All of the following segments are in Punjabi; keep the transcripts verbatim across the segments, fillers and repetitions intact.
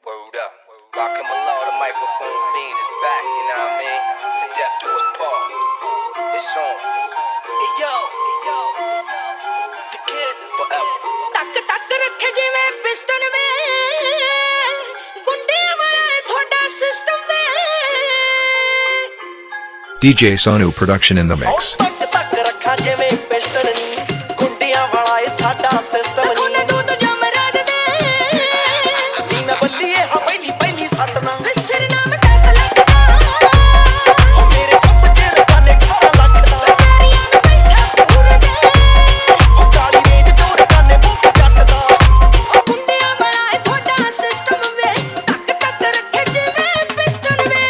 Word up. Rockin' Malone, the microphone fiend is back, you know what I mean? To death do us part. It's on. Hey yo, hey yo, the kid forever. ਤੱਕ ਤੱਕ ਰੱਖੇ ਜਿਵੇਂ ਪਿਸਟਨ ਵੇ ਗੁੰਡਿਆਂ ਵਾਲਾ ਤੁਹਾਡਾ ਸਿਸਟਮ ਵੇ D J Sonu production in the mix. ਤੱਕ ਤੱਕ ਰੱਖਾਂ ਜਿਵੇਂ ਪਿਸਟਨ ਨੀ ਗੁੰਡਿਆਂ ਵਾਲਾ ਏ ਸਾਡਾ ਸਿਸਟਮ ਨੀ ਕੋਨੇ ਤੂੰ ਤੂੰ ਜਮਰਾਜ ਦੇ ਨੀ ਮੈਂ ਬੱਲੀਏ ਹਾਂ ਪਹਿਲੀ ਪਹਿਲੀ ਸੱਟ ਨਾ ਵਿਸਰ ਨਾਮ ਦਸ ਲੱਖ ਦਾ ਹੋ ਮੇਰੇ ਕੱਪ ਚ ਰਕਾਨੇ ਅਠਾਰਾਂ ਲੱਖ ਦਾ ਵਕਾਰੀਆਂ ਨੂੰ ਬੈਠਾ ਪੂਰੇ ਦੇ ਹੋ ਕਾਲੀ ਰੇਜ ਤੋਂ ਰਕਾਨੇ ਮੁੱਕ ਜੱਟ ਦਾ ਉਹ ਗੁੰਡਿਆਂ ਵਾਲਾ ਏ ਤੁਹਾਡਾ ਸਿਸਟਮ ਵੇ ਤੱਕ ਤੱਕ ਰੱਖੇ ਜਿਵੇਂ ਪਿਸਟਨ ਵੇ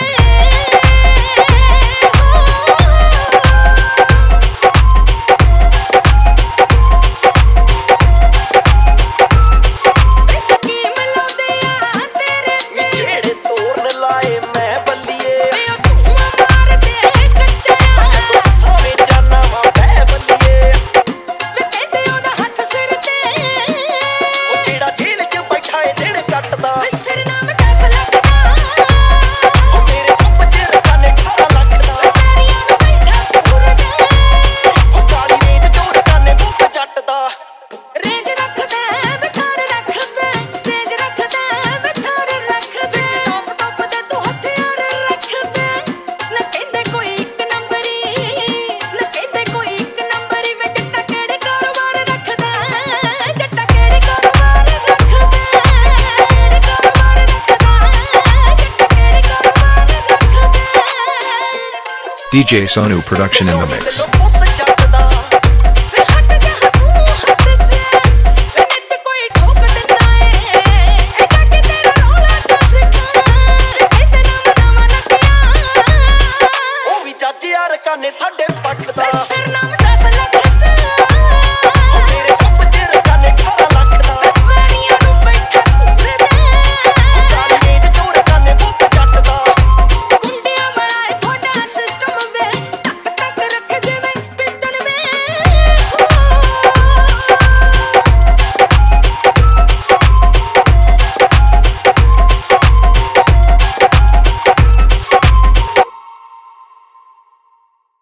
ਸਕੀਮ ਲਾਉਂਦੇ ਆ ਤੇਰੇ ਨੀ ਜਿਹੜੇ ਤੋਰਨ ਲਾਏ ਮੈਂ ਬੱਲੀਏ ਵੇ ਉਹ ਧੂਆਂ ਮਾਰਦੇ ਕੱਚਾ ਤੂੰ ਸਾਵੇਂ ਜਾਨਾ ਵਾ ਮੈਂ ਬੱਲੀਏ ਵੇ ਕਹਿੰਦੇ ਉਹਦਾ ਹੱਥ ਸਿਰ ਤੇ ਉਹ ਜਿਹੜਾ ਜੇਲ੍ਹ ਚ ਬੈਠਾ ਏ ਦਿਨ ਕੱਟਦਾ ਵਿਸਰ ਨਾਮ ਦਸ ਲੱਖ ਦਾ ਹੋ ਮੇਰੇ ਕੱਪ ਚ ਰਕਾਨੇ ਅਠਾਰਾਂ ਲੱਖ ਦਾ ਵਕਾਰੀਆਂ ਨੂੰ ਬੈਠਾ ਪੂਰੇ ਦੇ ਹੋ ਕਾਲੀ ਰੇਜ ਤੋਂ ਰਕਾਨੇ ਮੁੱਕ ਜੱਟ ਦਾ ਰੇਂਜ ਰੱਖਦੇ ਵਿਥਾਰ ਰੱਖਦੇ ਰੇਂਜ ਰੱਖਦੇ ਵਿਥਾਰ ਰੱਖਦੇ ਟੋਪ ਟੋਪ ਤੇ ਤੂੰ ਹਥਿਆਰ ਰੱਖਦੇ ਨਾ ਕਹਿੰਦੇ ਕੋਈ ਇੱਕ ਨੰਬਰੀ ਨਾ ਕਹਿੰਦੇ ਕੋਈ ਇੱਕ ਨੰਬਰੀ ਵੇ ਜੱਟਾ ਕਿਹੜੇ ਕਾਰੋਬਾਰ ਰੱਖਦਾ ਜੱਟਾ ਕਿਹੜੇ ਕਾਰੋਬਾਰ ਰੱਖਦਾ ਕਿਹੜੇ ਕਾਰੋਬਾਰ ਰੱਖਦਾ ਜੱਟਾ ਕਿਹੜੇ ਕਾਰੋਬਾਰ ਰੱਖਦਾ D J Sonu production in the mix. ਮੈਨੂੰ